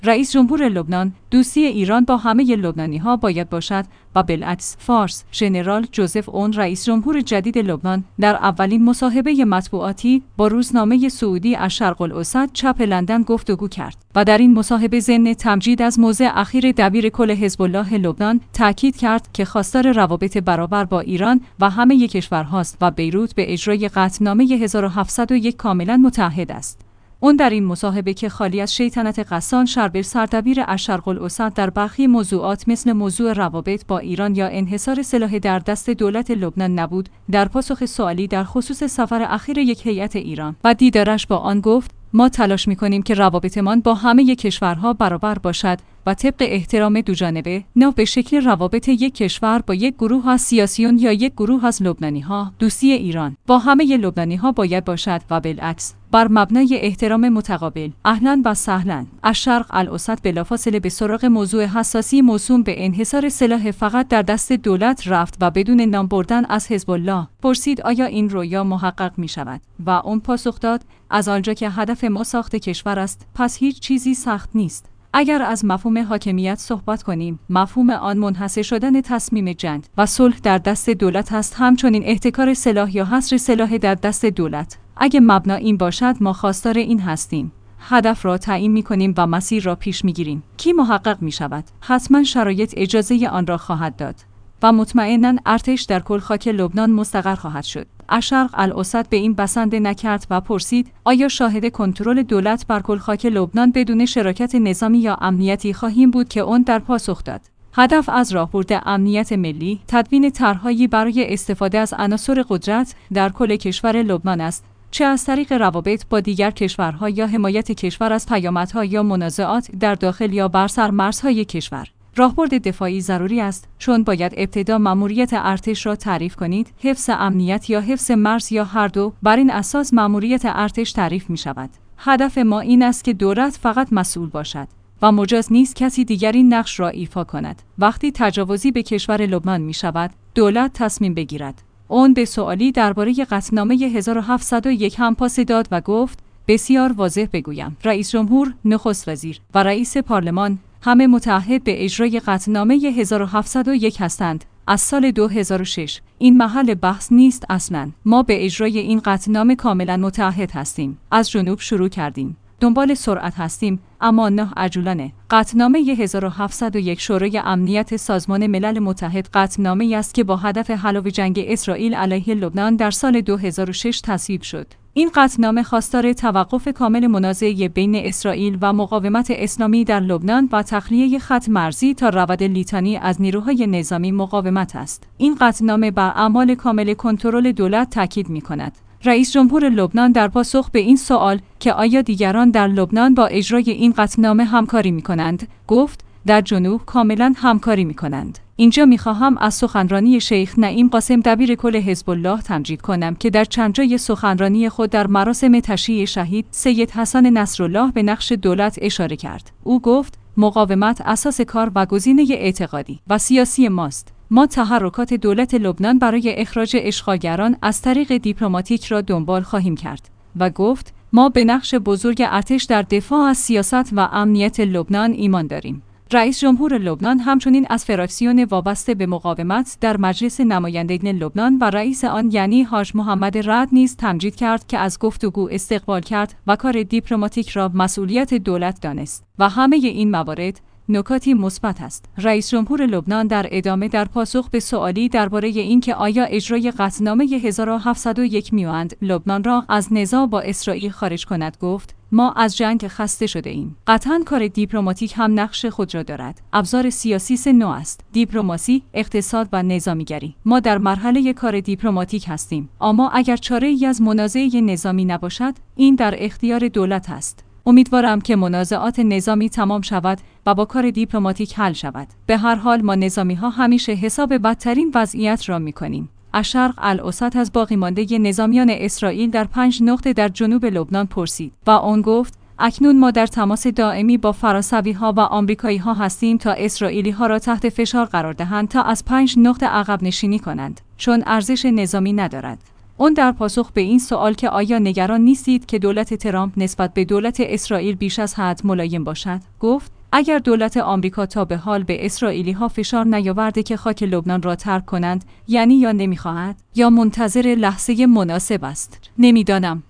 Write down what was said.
رئیس جمهور لبنان: دوستی ایران با همه لبنانی‌ها باید باشد و بالعکس. فارس: ژنرال جوزف اون، رئیس جمهور جدید لبنان، در اولین مصاحبه مطبوعاتی با روزنامه سعودی الشرق الاوسط چپ لندن گفتگو کرد و در این مصاحبه ضمن تمجید از موضع اخیر دبیر کل حزب الله لبنان تاکید کرد که خواستار روابط برابر با ایران و همه کشورهاست و بیروت به اجرای قطعنامه 1701 کاملا متعهد است. اون در این مصاحبه که خالی از شیطنت قسان شربل سردبیر الشرق الاوسط در برخی موضوعات مثل موضوع روابط با ایران یا انحصار سلاح در دست دولت لبنان نبود، در پاسخ سوالی در خصوص سفر اخیر یک هیئت ایران و دیدارش با آن گفت: ما تلاش می‌کنیم که روابطمان با همه کشورها برابر باشد و طبق احترام دوجانبه، نه به شکل روابط یک کشور با یک گروه از سیاسیون یا یک گروه از لبنانی‌ها. دوستی ایران با همه لبنانی‌ها باید باشد و بالعکس، بر مبنای احترام متقابل. اهلاً و سهلاً. الشرق الاوسط بلافاصله به سراغ موضوع حساسی موسوم به انحصار سلاح فقط در دست دولت رفت و بدون نام بردن از حزب الله پرسید آیا این رویا محقق می شود؟ و اون پاسخ داد: از آنجا که هدف ما ساخت کشور است، پس هیچ چیزی سخت نیست. اگر از مفهوم حاکمیت صحبت کنیم، مفهوم آن منحصر شدن تصمیم جنگ و صلح در دست دولت است، همچنین احتکار سلاح یا حصر سلاح در دست دولت. اگه مبنا این باشد، ما خواستار این هستیم. هدف را تعیین می‌کنیم و مسیر را پیش می‌گیریم. کی محقق می‌شود؟ حتما شرایط اجازه آن را خواهد داد و مطمئناً ارتش در کل خاک لبنان مستقر خواهد شد. الشرق الاوسط به این بسنده نکرد و پرسید: آیا شاهد کنترل دولت بر کل خاک لبنان بدون شراکت نظامی یا امنیتی خواهیم بود؟ که اون در پاسخ داد: هدف از راهبرد امنیت ملی، تدوین طرح‌هایی برای استفاده از عناصر قدرت در کل کشور لبنان است، چه از طریق روابط با دیگر کشورها یا حمایت کشور از پیامدها یا منازعات در داخل یا بر سرمرزهای کشور. راهبرد دفاعی ضروری است، چون باید ابتدا مأموریت ارتش را تعریف کنید، حفظ امنیت یا حفظ مرز یا هر دو. بر این اساس مأموریت ارتش تعریف می شود. هدف ما این است که دولت فقط مسئول باشد و مجاز نیست کسی دیگر این نقش را ایفا کند. وقتی تجاوزی به کشور لبنان می شود، دولت تصمیم بگیرد. اون به سوالی درباره قطعنامه 1701 هم پاس داد و گفت: بسیار واضح بگویم، رئیس جمهور، نخست وزیر و رئیس پارلمان همه متعهد به اجرای قطعنامه 1701 هستند از سال 2006. این محل بحث نیست اصلاً. ما به اجرای این قطعنامه کاملاً متعهد هستیم. از جنوب شروع کردیم. دنبال سرعت هستیم، اما نه عجولانه. قطعنامه 1701 شورای امنیت سازمان ملل متحد قطعنامه‌ای است که با هدف حل جنگ اسرائیل علیه لبنان در سال 2006 تصویب شد. این قطعنامه خواستار توقف کامل منازعه بین اسرائیل و مقاومت اسلامی در لبنان و تخلیه خط مرزی تا رود لیتانی از نیروهای نظامی مقاومت است. این قطعنامه بر اعمال کامل کنترل دولت تاکید می‌کند. رئیس جمهور لبنان در پاسخ به این سوال که آیا دیگران در لبنان با اجرای این قطعنامه همکاری می‌کنند، گفت: در جنوب کاملا همکاری می‌کنند. اینجا می‌خواهم از سخنرانی شیخ نعیم قاسم دبیر کل حزب الله تمجید کنم که در چند جای سخنرانی خود در مراسم تشییع شهید سید حسن نصرالله به نقش دولت اشاره کرد. او گفت: مقاومت اساس کار و گزینه اعتقادی و سیاسی ماست. ما تحرکات دولت لبنان برای اخراج اشغالگران از طریق دیپلماتیک را دنبال خواهیم کرد و گفت: ما به نقش بزرگ ارتش در دفاع از سیاست و امنیت لبنان ایمان داریم. رئیس جمهور لبنان همچنین از فراکسیون وابسته به مقاومت در مجلس نمایندگان لبنان و رئیس آن یعنی حاج محمد رعد نیز تمجید کرد که از گفتگو استقبال کرد و کار دیپلماتیک را مسئولیت دولت دانست و همه این موارد نکاتی مثبت است. رئیس جمهور لبنان در ادامه در پاسخ به سوالی درباره اینکه آیا اجرای قطعنامه 1701 می‌آید لبنان را از نزاع با اسرائیل خارج کند، گفت: ما از جنگ خسته شده ایم. قطعاً کار دیپلماتیک هم نقش خود را دارد. ابزار سیاسی سه نوع است: دیپلماسی، اقتصاد و نظامیگری. ما در مرحله کار دیپلماتیک هستیم، اما اگر چاره‌ای از منازعه نظامی نباشد، این در اختیار دولت است. امیدوارم که منازعات نظامی تمام شود و با کار دیپلماتیک حل شود. به هر حال ما نظامی‌ها همیشه حساب بدترین وضعیت را می‌کنیم. الشرق الاوسط از باقی مانده نظامیان اسرائیل در 5 نقطه در جنوب لبنان پرسید و آن گفت: اکنون ما در تماس دائمی با فرانسوی‌ها و آمریکایی‌ها هستیم تا اسرائیلی‌ها را تحت فشار قرار دهند تا از 5 نقطه عقب نشینی کنند، چون ارزش نظامی ندارد. اون در پاسخ به این سوال که آیا نگران نیستید که دولت ترامپ نسبت به دولت اسرائیل بیش از حد ملایم باشد، گفت اگر دولت آمریکا تا به حال به اسرائیلی‌ها فشار نیاورده که خاک لبنان را ترک کنند، یعنی یا نمی‌خواهد یا منتظر لحظه مناسب است. نمی‌دانم.